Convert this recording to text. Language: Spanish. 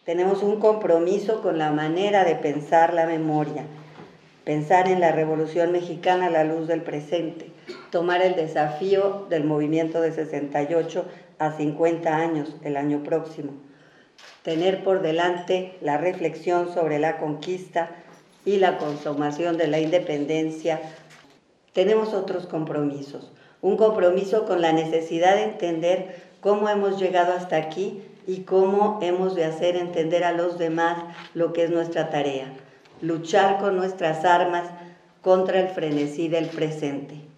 Tenemos un compromiso con la manera de pensar la memoria, pensar en la Revolución Mexicana a la luz del presente, tomar el desafío del movimiento de 68 a 50 años el año próximo, tener por delante la reflexión sobre la conquista y la consumación de la independencia. Tenemos otros compromisos, un compromiso con la necesidad de entender cómo hemos llegado hasta aquí y cómo hemos de hacer entender a los demás lo que es nuestra tarea, luchar con nuestras armas contra el frenesí del presente.